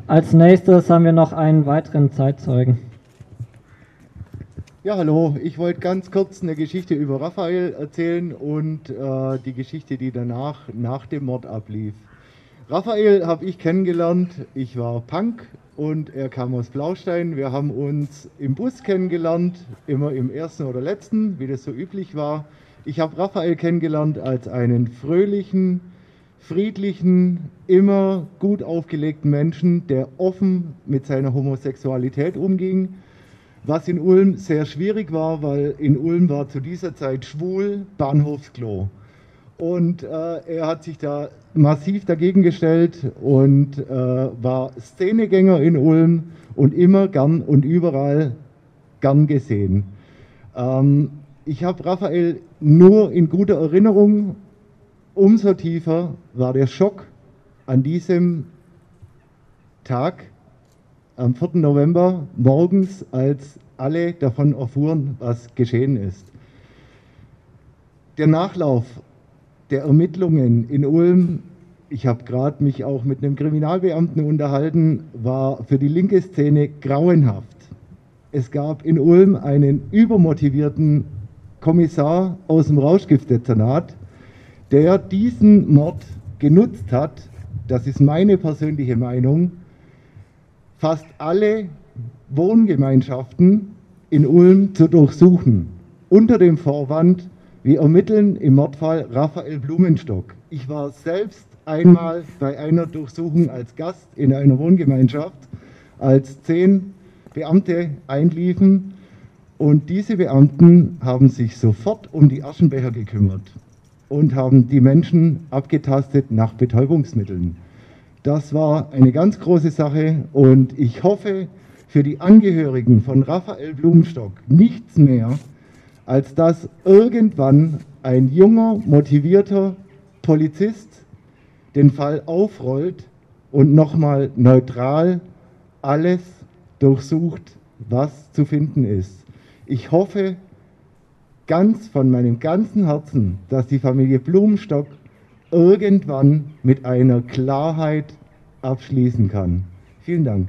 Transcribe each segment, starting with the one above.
Als nächstes haben wir noch einen weiteren Zeitzeugen. Ja, hallo. Ich wollte ganz kurz eine Geschichte über Raphael erzählen und die Geschichte, die danach, nach dem Mord ablief. Raphael habe ich kennengelernt. Ich war Punk und er kam aus Blaustein. Wir haben uns im Bus kennengelernt, immer im ersten oder letzten, wie das so üblich war. Ich habe Raphael kennengelernt als einen fröhlichen, friedlichen, immer gut aufgelegten Menschen, der offen mit seiner Homosexualität umging. Was in Ulm sehr schwierig war, weil in Ulm war zu dieser Zeit schwul Bahnhofsklo. Und er hat sich da massiv dagegen gestellt und war Szenegänger in Ulm und immer gern und überall gern gesehen. Ich habe Raphael nur in guter Erinnerung. Umso tiefer war der Schock an diesem Tag, am 4. November morgens, als alle davon erfuhren, was geschehen ist. Der Nachlauf der Ermittlungen in Ulm, ich habe gerade mich auch mit einem Kriminalbeamten unterhalten, war für die linke Szene grauenhaft. Es gab in Ulm einen übermotivierten Kommissar aus dem Rauschgiftdezernat, der diesen Mord genutzt hat, das ist meine persönliche Meinung, fast alle Wohngemeinschaften in Ulm zu durchsuchen, unter dem Vorwand, wir ermitteln im Mordfall Raphael Blumenstock. Ich war selbst einmal bei einer Durchsuchung als Gast in einer Wohngemeinschaft, als 10 Beamte einliefen, und diese Beamten haben sich sofort um die Aschenbecher gekümmert und haben die Menschen abgetastet nach Betäubungsmitteln. Das war eine ganz große Sache und ich hoffe für die Angehörigen von Raphael Blumenstock nichts mehr, als dass irgendwann ein junger, motivierter Polizist den Fall aufrollt und nochmal neutral alles durchsucht, was zu finden ist. Ich hoffe ganz von meinem ganzen Herzen, dass die Familie Blumenstock irgendwann mit einer Klarheit abschließen kann. Vielen Dank.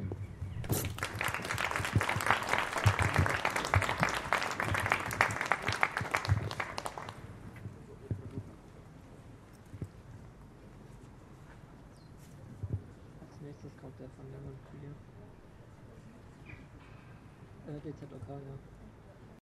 Als nächstes kommt der von der DZOK, ja.